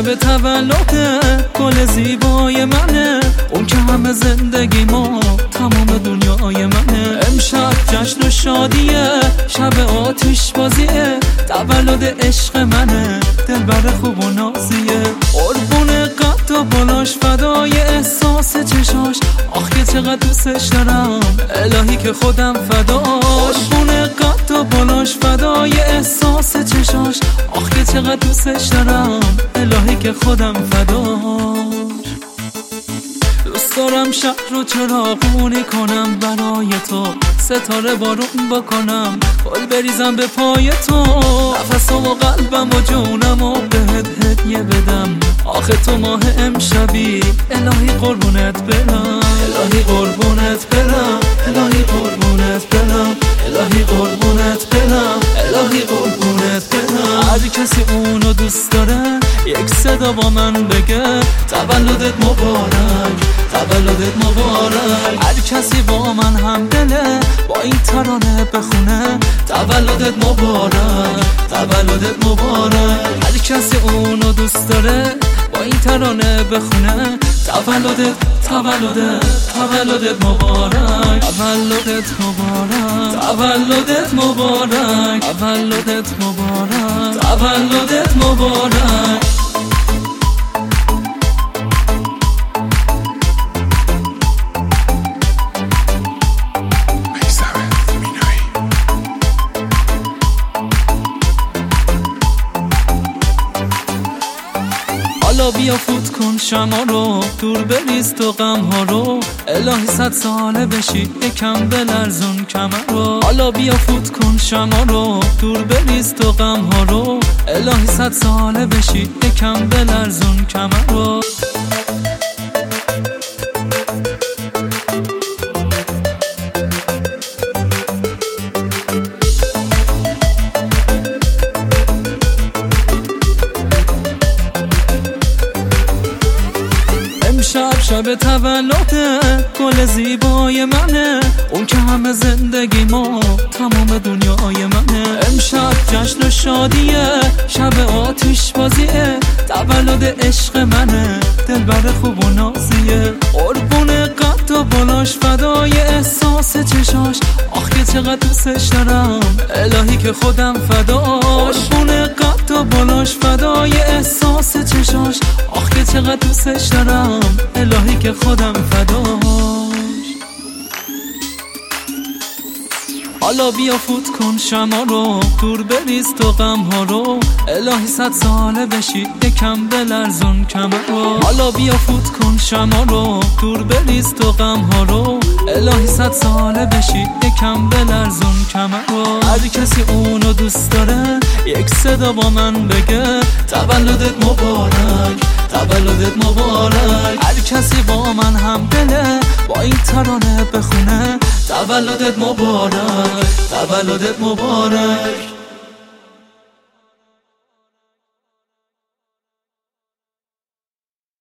شب تولد گل زیبای منه، اون که همه زندگی ما تمام دنیای منه. امشب جشن و شادیه، شب آتش بازیه، تولد عشق منه، دلبر خوب و نازیه. قربون قد و بالاش، فدای احساس چشاش، آخ که چقدر دوستش دارم، الهی که خودم فداش. قربون قد و بالاش، فدای احساس چشاش، آخ که چقدر دوستش دارم، الهی که خودم فداش. دوست دارم شهر رو چراغونی کنم برای تو، ستاره بارون بکنم، گل بریزم به پای تو، نفسم و قلبم و جونم و بهت هدیه بدم. آخه تو ماه امشبی، الهی قربونت برم، الهی قربونت برم، الهی قربونت برم، الهی قربونت برم، الهی قربونت برم. هر کسی اونو دوست داره یک صدا با من بگه تولدت مبارک، تولدت مبارک. هر کسی با من هم دله با این ترانه بخونه تولدت مبارک، تولدت مبارک. هر کسی اونو دوست داره با این ترانه بخونه تولدت، تولدت، تولدت مبارک، تولدت مبارک، تولدت مبارک، تولدت مبارک، تولدت مبارک. حالا بیا فوت کن شما رو، دور بریز تو غم ها رو، الهی 100 ساله بشی یکم بلرزون کمر رو. حالا بیا فوت کن شما رو، دور بریز تو غم ها رو، الهی 100 ساله بشی یکم بلرزون کمر رو. شب تولد گل زیبای منه، اون که همه زندگی ما تمام دنیای منه. امشب جشن و شادیه، شب آتش بازیه، تولد عشق منه، دلبر خوب و نازیه. قربون قد و بالاش، فدای احساس چشاش، آخ که چقدر دوستش دارم، الهی که خودم فداش. قربون قد و بالاش، فدای احساس چشاش، آخ که چقدر دوستش دارم، الهی که خودم فداش. حالا بیا فوت کن شما رو، دور بریز تو غم ها رو، الهی 100 ساله بشی یکم بلرزون کمر رو. حالا بیا فوت کن شما رو، دور بریز تو غم ها رو، الهی 100 ساله بشی یکم بلرزون کمر رو. هر کسی اونو دوست داره یک صدا با من بگه تولدت مبارک، تولدت مبارک. هر کسی با من هم دله با این ترانه بخونه تولدت مبارک، تولدت مبارک.